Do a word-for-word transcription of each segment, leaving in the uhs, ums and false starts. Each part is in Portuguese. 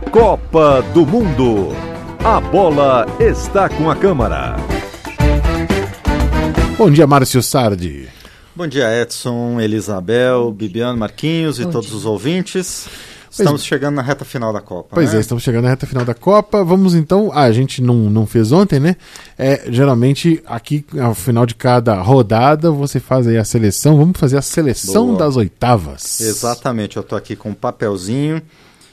Copa do Mundo. A bola está com a Câmara. Bom dia, Márcio Sardi. Bom dia, Edson, Elisabel, Bibiano, Marquinhos e Bom todos dia. os ouvintes. Estamos pois, chegando na reta final da Copa. Pois né? é, estamos chegando na reta final da Copa. Vamos então... Ah, a gente não, não fez ontem, né? É, geralmente, aqui, ao final de cada rodada, você faz aí a seleção. Vamos fazer a seleção Boa. das oitavas. Exatamente, eu estou aqui com um papelzinho.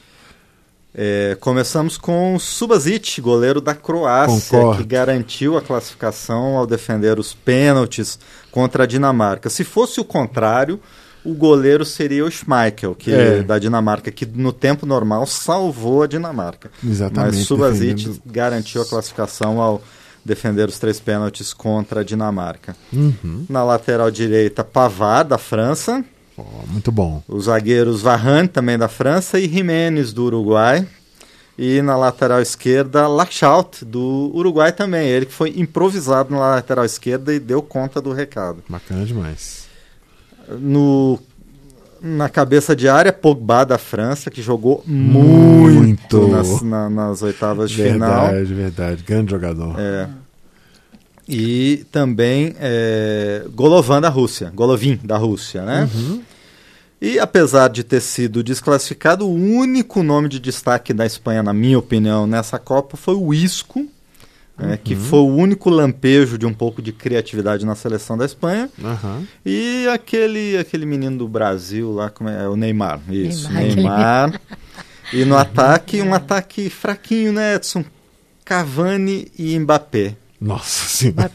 É, começamos com o Subasic, goleiro da Croácia, Concordo. que garantiu a classificação ao defender os pênaltis contra a Dinamarca. Se fosse o contrário, o goleiro seria o Schmeichel, que é. da Dinamarca, que no tempo normal salvou a Dinamarca. Exatamente. Mas Subasic defendendo... garantiu a classificação ao defender os três pênaltis contra a Dinamarca. Uhum. Na lateral direita, Pavard, da França. Oh, muito bom. Os zagueiros Varane, também da França, e Jiménez, do Uruguai. E na lateral esquerda, Lachaut, do Uruguai também. Ele que foi improvisado na lateral esquerda e deu conta do recado. Bacana demais. No, na cabeça de área, Pogba, da França, que jogou muito, muito. Nas, na, nas oitavas de verdade, final. Verdade, verdade. Grande jogador. É. E também é, Golovin da Rússia, Golovin da Rússia, né? Uhum. E apesar de ter sido desclassificado, o único nome de destaque da Espanha, na minha opinião, nessa Copa foi o Isco, uhum. é, que foi o único lampejo de um pouco de criatividade na seleção da Espanha. Uhum. E aquele, aquele menino do Brasil lá, como é? O Neymar, isso, Neymar. Neymar. E no ataque, um ataque fraquinho, né, Edson? Cavani e Mbappé. Nossa Senhora.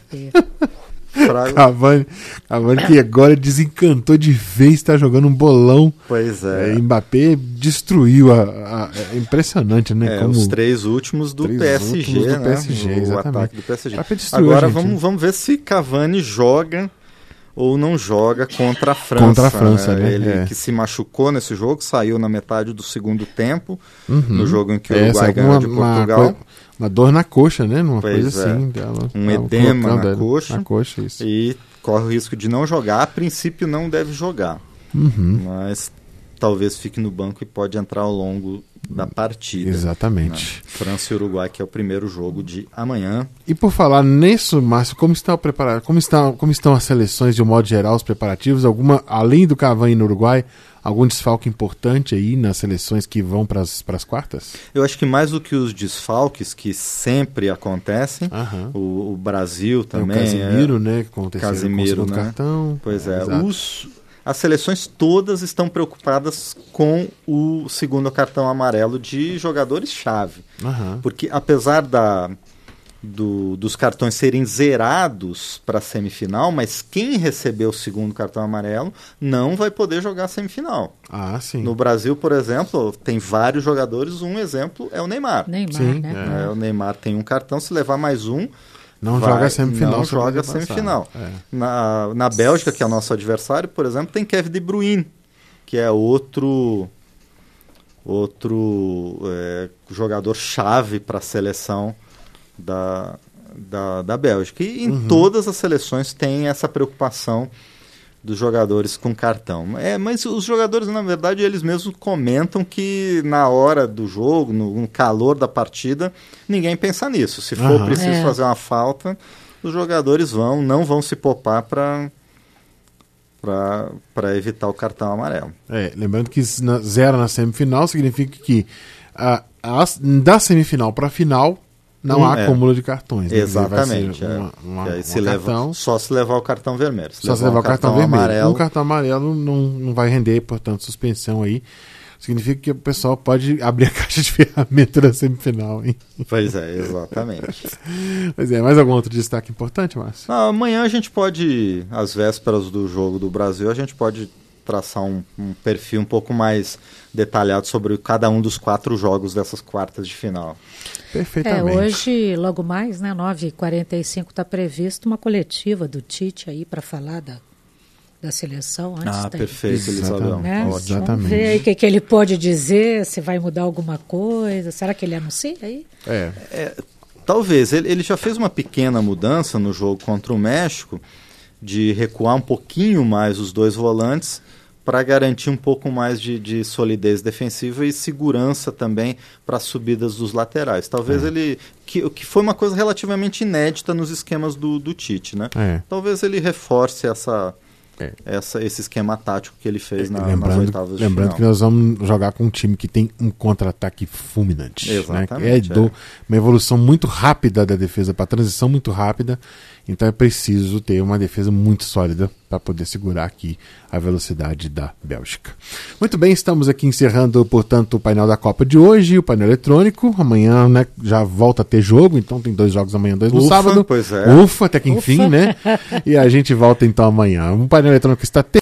Cavani, Cavani que agora desencantou de vez, está jogando um bolão. Pois é. é Mbappé destruiu a, a, é impressionante, né? É, Como os três últimos do três P S G, últimos do né? P S G, o exatamente. ataque do P S G. gente, Agora vamos, né? vamos ver se Cavani joga ou não joga contra a França. Contra a França, né? Ele é. que se machucou nesse jogo, saiu na metade do segundo tempo, uhum. no jogo em que o Essa Uruguai ganhou uma, de Portugal. Uma, uma dor na coxa, né? Uma pois coisa é. assim. Dela, um edema na coxa. Na coxa, isso. E corre o risco de não jogar. A princípio não deve jogar. Uhum. Mas talvez fique no banco e pode entrar ao longo da partida. Exatamente. Né? França e Uruguai, que é o primeiro jogo de amanhã. E por falar nisso, Márcio, como está o preparar, como está, como estão as seleções de um modo geral, os preparativos? Alguma, além do Cavani no Uruguai, algum desfalque importante aí nas seleções que vão para as quartas? Eu acho que mais do que os desfalques que sempre acontecem, uhum. o, o Brasil também. É o Casemiro, é, né? Com o terceiro, Casemiro, com o segundo né? cartão. Pois é. é os, as seleções todas estão preocupadas com o segundo cartão amarelo de jogadores-chave. Uhum. Porque apesar da... Do, dos cartões serem zerados para a semifinal, mas quem recebeu o segundo cartão amarelo não vai poder jogar a semifinal. Ah, sim. No Brasil, por exemplo, tem vários jogadores, um exemplo é o Neymar. Neymar, sim, né? É, o Neymar tem um cartão, se levar mais um, não vai, joga a semifinal. Não joga a semifinal. É. Na, na Bélgica, que é o nosso adversário, por exemplo, tem Kevin De Bruyne, que é outro, outro é, jogador-chave para a seleção Da, da, da Bélgica. E em uhum. todas as seleções tem essa preocupação dos jogadores com cartão. É, mas os jogadores, na verdade, eles mesmos comentam que na hora do jogo, no, no calor da partida, ninguém pensa nisso. Se for uhum. preciso é. fazer uma falta, os jogadores vão, não vão se poupar para para evitar o cartão amarelo. É, lembrando que na, zero na semifinal significa que a, a, da semifinal para a final não hum, há é. acúmulo de cartões. Né? Exatamente. Uma, uma, e aí uma se leva, cartão, só se levar o cartão vermelho. Se só levar se levar o cartão, cartão vermelho. Amarelo, um cartão amarelo não, não vai render, portanto, suspensão aí. Significa que o pessoal pode abrir a caixa de ferramenta da semifinal. Hein? Pois é, exatamente. Pois é, mais algum outro destaque importante, Márcio? Não, amanhã a gente pode, às vésperas do jogo do Brasil, a gente pode traçar um, um perfil um pouco mais detalhado sobre cada um dos quatro jogos dessas quartas de final. Perfeitamente. É, hoje, logo mais, né, nove e quarenta e cinco, está previsto uma coletiva do Tite aí para falar da, da seleção. Antes ah, da... perfeito, Elisabel. Né? Exatamente. Vamos ver aí o que, que ele pode dizer, se vai mudar alguma coisa. Será que ele anuncia aí? É. é talvez. Ele, ele já fez uma pequena mudança no jogo contra o México, de recuar um pouquinho mais os dois volantes para garantir um pouco mais de, de solidez defensiva e segurança também para as subidas dos laterais. Talvez é. ele... Que, que foi uma coisa relativamente inédita nos esquemas do, do Tite, né? É. Talvez ele reforce essa... É. Essa, esse esquema tático que ele fez na, lembrando, nas oitavas de Lembrando final. que nós vamos jogar com um time que tem um contra-ataque fulminante. Exatamente, né? É, do, é uma evolução muito rápida da defesa para transição muito rápida. Então é preciso ter uma defesa muito sólida para poder segurar aqui a velocidade da Bélgica. Muito bem, estamos aqui encerrando, portanto, o painel da Copa de hoje, o painel eletrônico. Amanhã, né, já volta a ter jogo, então tem dois jogos amanhã, dois no Ufa, sábado. Pois é. Ufa, até que enfim, Ufa. né? E a gente volta então amanhã. Um painel eletrônico está